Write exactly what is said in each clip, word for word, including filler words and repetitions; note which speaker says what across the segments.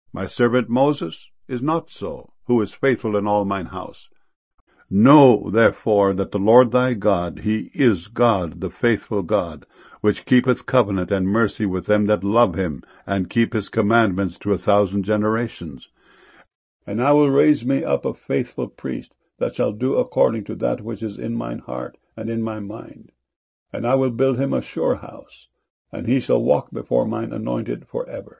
Speaker 1: My servant Moses is not so, who is faithful in all mine house. Know therefore that the Lord thy God, he is God, the faithful God, which keepeth covenant and mercy with them that love him, and keep his commandments to a thousand generations. And I will raise me up a faithful priest, that shall do according to that which is in mine heart and in my mind. And I will build him a sure house, and he shall walk before mine anointed for ever.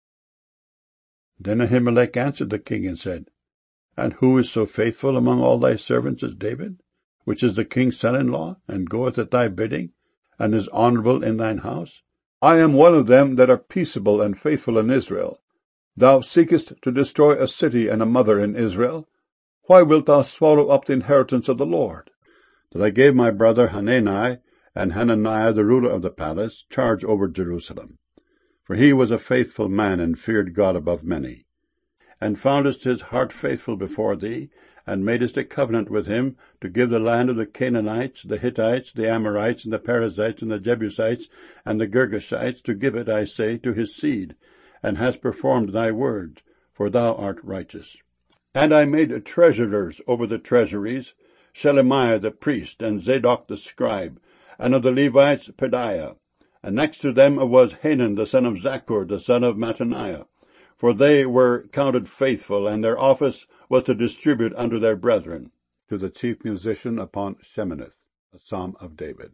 Speaker 1: Then Ahimelech answered the king and said, And who is so faithful among all thy servants as David, which is the king's son-in-law, and goeth at thy bidding, and is honorable in thine house? I am one of them that are peaceable and faithful in Israel. Thou seekest to destroy a city and a mother in Israel. Why wilt thou swallow up the inheritance of the Lord? That I gave my brother Hanani and Hananiah, the ruler of the palace, charge over Jerusalem. For he was a faithful man, and feared God above many. And foundest his heart faithful before thee, and madest a covenant with him to give the land of the Canaanites, the Hittites, the Amorites, and the Perizzites, and the Jebusites, and the Girgashites, to give it, I say, to his seed, and hast performed thy word, for thou art righteous. And I made treasurers over the treasuries, Shelemiah the priest, and Zadok the scribe, and of the Levites Pedaiah. And next to them was Hanan the son of Zaccur, the son of Mattaniah. For they were counted faithful, and their office was to distribute unto their brethren. To the chief musician upon Sheminith, a psalm of David.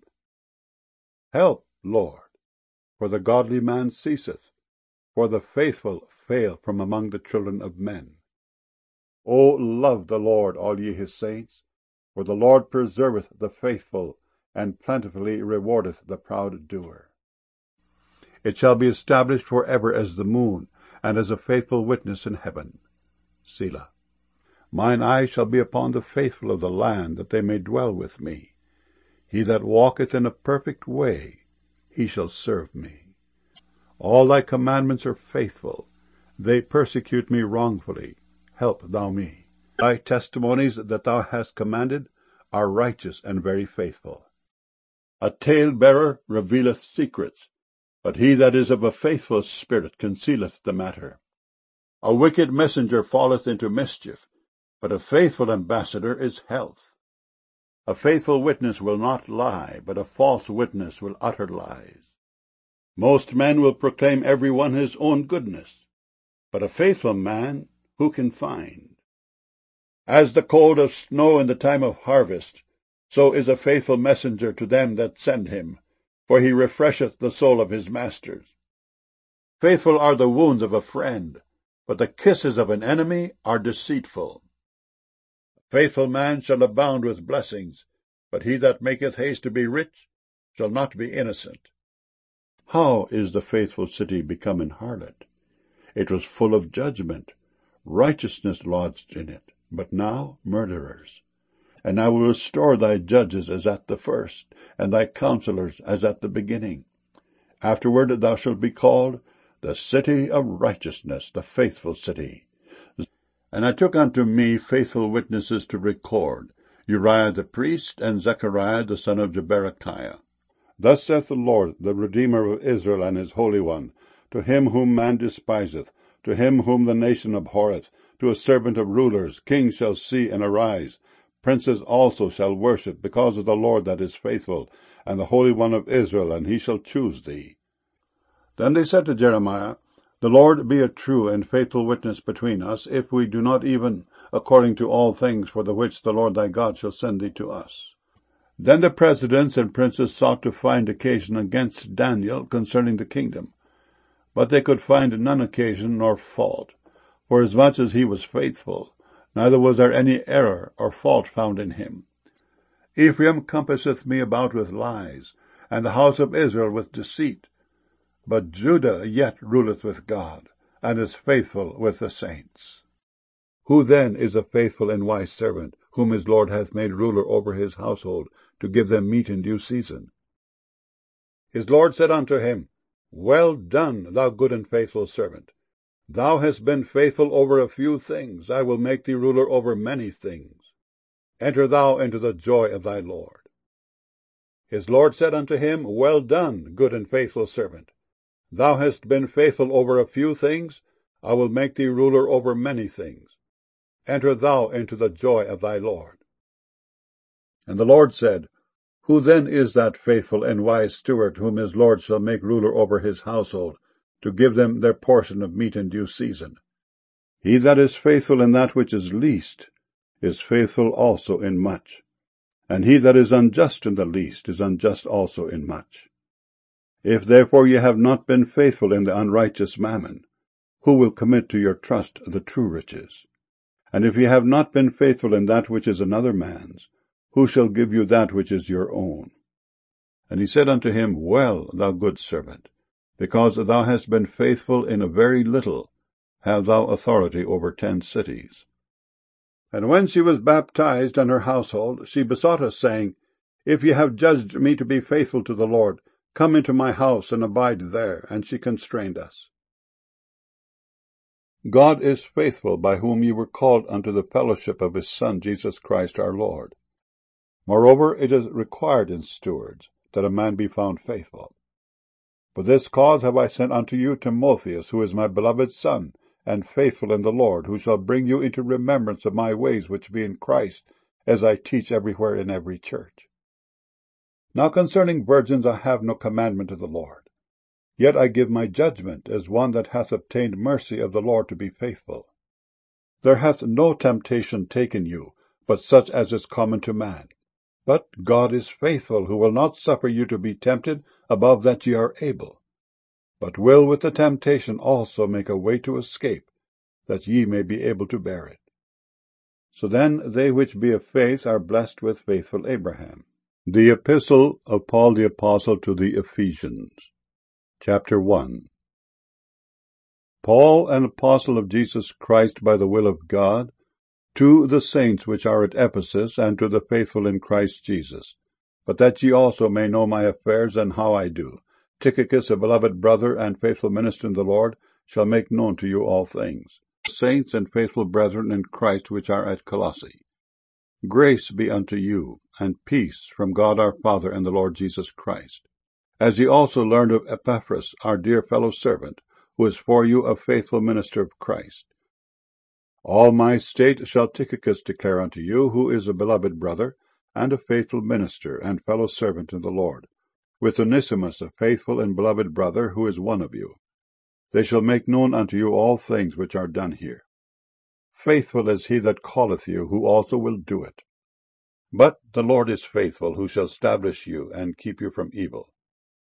Speaker 1: Help, Lord, for the godly man ceaseth, for the faithful fail from among the children of men. O love the Lord, all ye his saints, for the Lord preserveth the faithful, and plentifully rewardeth the proud doer. It shall be established for ever as the moon, and as a faithful witness in heaven. Selah. Mine eye shall be upon the faithful of the land, that they may dwell with me. He that walketh in a perfect way, he shall serve me. All thy commandments are faithful. They persecute me wrongfully. Help thou me. Thy testimonies that thou hast commanded are righteous and very faithful. A tale-bearer revealeth secrets, but he that is of a faithful spirit concealeth the matter. A wicked messenger falleth into mischief, but a faithful ambassador is health. A faithful witness will not lie, but a false witness will utter lies. Most men will proclaim every one his own goodness, but a faithful man who can find? As the cold of snow in the time of harvest, so is a faithful messenger to them that send him, for he refresheth the soul of his masters. Faithful are the wounds of a friend, but the kisses of an enemy are deceitful. A faithful man shall abound with blessings, but he that maketh haste to be rich shall not be innocent. How is the faithful city become an harlot? It was full of judgment, righteousness lodged in it, but now murderers. And I will restore thy judges as at the first, and thy counselors as at the beginning. Afterward thou shalt be called the city of righteousness, the faithful city. And I took unto me faithful witnesses to record, Uriah the priest, and Zechariah the son of Jeberechiah. Thus saith the Lord, the Redeemer of Israel, and his Holy One, to him whom man despiseth, to him whom the nation abhorreth, to a servant of rulers, kings shall see and arise. Princes also shall worship, because of the Lord that is faithful, and the Holy One of Israel, and he shall choose thee. Then they said to Jeremiah, The Lord be a true and faithful witness between us, if we do not even according to all things for the which the Lord thy God shall send thee to us. Then the presidents and princes sought to find occasion against Daniel concerning the kingdom, but they could find none occasion nor fault, forasmuch as he was faithful, neither was there any error or fault found in him. Ephraim compasseth me about with lies, and the house of Israel with deceit. But Judah yet ruleth with God, and is faithful with the saints. Who then is a faithful and wise servant, whom his Lord hath made ruler over his household, to give them meat in due season? His Lord said unto him, Well done, thou good and faithful servant. Thou hast been faithful over a few things, I will make thee ruler over many things. Enter thou into the joy of thy Lord. His Lord said unto him, Well done, good and faithful servant. Thou hast been faithful over a few things, I will make thee ruler over many things. Enter thou into the joy of thy Lord. And the Lord said, Who then is that faithful and wise steward whom his Lord shall make ruler over his household, to give them their portion of meat in due season? He that is faithful in that which is least is faithful also in much, and he that is unjust in the least is unjust also in much. If therefore ye have not been faithful in the unrighteous mammon, who will commit to your trust the true riches? And if ye have not been faithful in that which is another man's, who shall give you that which is your own? And he said unto him, Well, thou good servant, because thou hast been faithful in a very little, have thou authority over ten cities. And when she was baptized and her household, she besought us, saying, If ye have judged me to be faithful to the Lord, come into my house and abide there. And she constrained us. God is faithful, by whom ye were called unto the fellowship of his Son, Jesus Christ our Lord. Moreover, it is required in stewards, that a man be found faithful. For this cause have I sent unto you Timotheus, who is my beloved son, and faithful in the Lord, who shall bring you into remembrance of my ways which be in Christ, as I teach everywhere in every church. Now concerning virgins I have no commandment of the Lord. Yet I give my judgment as one that hath obtained mercy of the Lord to be faithful. There hath no temptation taken you, but such as is common to man. But God is faithful, who will not suffer you to be tempted above that ye are able, but will with the temptation also make a way to escape, that ye may be able to bear it. So then they which be of faith are blessed with faithful Abraham. The Epistle of Paul the Apostle to the Ephesians, Chapter one. Paul, an apostle of Jesus Christ by the will of God, to the saints which are at Ephesus, and to the faithful in Christ Jesus, but that ye also may know my affairs and how I do, Tychicus, a beloved brother and faithful minister in the Lord, shall make known to you all things. Saints and faithful brethren in Christ which are at Colossae, grace be unto you, and peace from God our Father and the Lord Jesus Christ. As ye also learned of Epaphras, our dear fellow servant, who is for you a faithful minister of Christ. All my state shall Tychicus declare unto you, who is a beloved brother, and a faithful minister, and fellow servant in the Lord, with Onesimus, a faithful and beloved brother, who is one of you. They shall make known unto you all things which are done here. Faithful is he that calleth you, who also will do it. But the Lord is faithful, who shall establish you, and keep you from evil.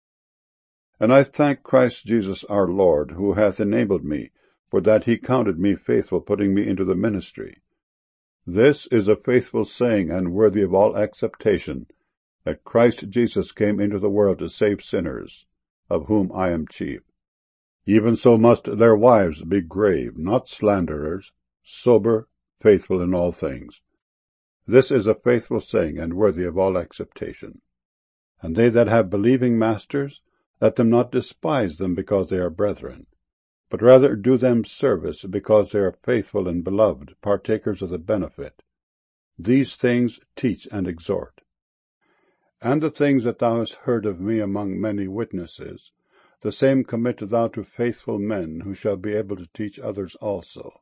Speaker 1: And I thank Christ Jesus our Lord, who hath enabled me, for that he counted me faithful, putting me into the ministry. This is a faithful saying, and worthy of all acceptation, that Christ Jesus came into the world to save sinners, of whom I am chief. Even so must their wives be grave, not slanderers, sober, faithful in all things. This is a faithful saying, and worthy of all acceptation. And they that have believing masters, let them not despise them because they are brethren, but rather do them service, because they are faithful and beloved, partakers of the benefit. These things teach and exhort. And the things that thou hast heard of me among many witnesses, the same commit thou to faithful men, who shall be able to teach others also.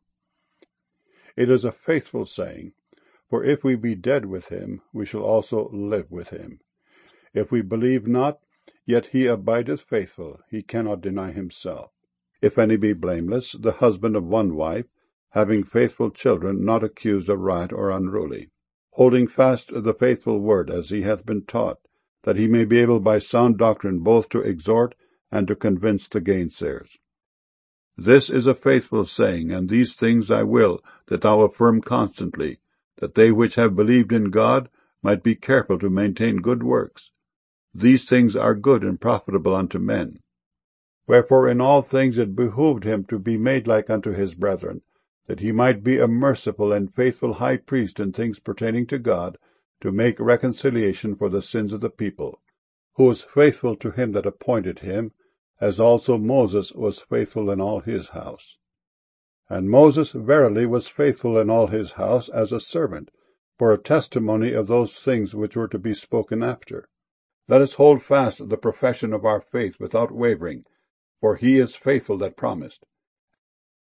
Speaker 1: It is a faithful saying, for if we be dead with him, we shall also live with him. If we believe not, yet he abideth faithful, he cannot deny himself. If any be blameless, the husband of one wife, having faithful children, not accused of riot or unruly, holding fast the faithful word as he hath been taught, that he may be able by sound doctrine both to exhort and to convince the gainsayers. This is a faithful saying, and these things I will that thou affirm constantly, that they which have believed in God might be careful to maintain good works. These things are good and profitable unto men. Wherefore in all things it behooved him to be made like unto his brethren, that he might be a merciful and faithful high priest in things pertaining to God, to make reconciliation for the sins of the people, who was faithful to him that appointed him, as also Moses was faithful in all his house. And Moses verily was faithful in all his house as a servant, for a testimony of those things which were to be spoken after. Let us hold fast the profession of our faith without wavering, for he is faithful that promised.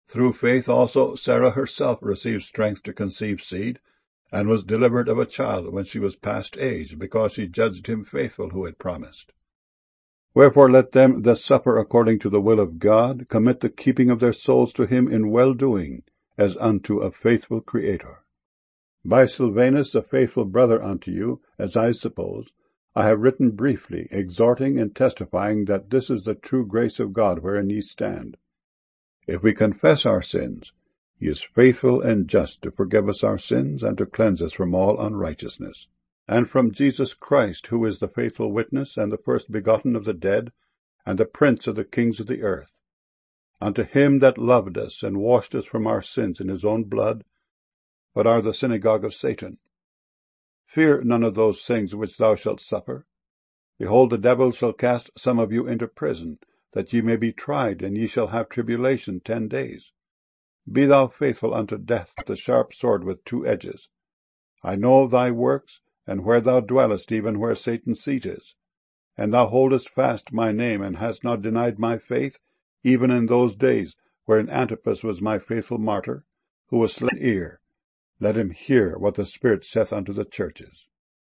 Speaker 1: Through faith also Sarah herself received strength to conceive seed, and was delivered of a child when she was past age, because she judged him faithful who had promised. Wherefore let them that suffer according to the will of God commit the keeping of their souls to him in well-doing, as unto a faithful Creator. By Silvanus, a faithful brother unto you, as I suppose, I have written briefly, exhorting and testifying that this is the true grace of God wherein ye stand. If we confess our sins, he is faithful and just to forgive us our sins and to cleanse us from all unrighteousness. And from Jesus Christ, who is the faithful witness and the first begotten of the dead, and the prince of the kings of the earth, unto him that loved us and washed us from our sins in his own blood, but are the synagogue of Satan. Fear none of those things which thou shalt suffer. Behold, the devil shall cast some of you into prison, that ye may be tried, and ye shall have tribulation ten days. Be thou faithful unto death, the sharp sword with two edges. I know thy works, and where thou dwellest, even where Satan's seat is. And thou holdest fast my name, and hast not denied my faith, even in those days wherein Antipas was my faithful martyr, who was slain ear. Let him hear what the Spirit saith unto the churches.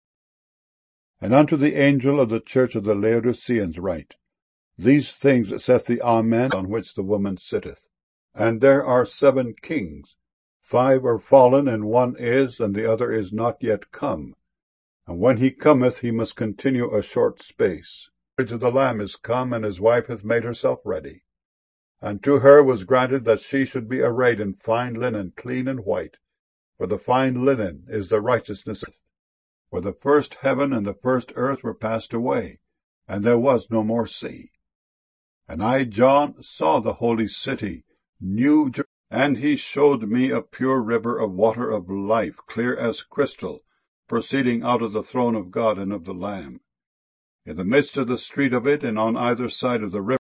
Speaker 1: And unto the angel of the church of the Laodiceans write, These things saith the Amen, on which the woman sitteth. And there are seven kings. Five are fallen, and one is, and the other is not yet come. And when he cometh, he must continue a short space. The marriage of the Lamb is come, and his wife hath made herself ready. And to her was granted that she should be arrayed in fine linen, clean and white. For the fine linen is the righteousness. For the first heaven and the first earth were passed away, and there was no more sea. And I, John, saw the holy city, New Jerusalem, and he showed me a pure river of water of life, clear as crystal, proceeding out of the throne of God and of the Lamb. In the midst of the street of it, and on either side of the river,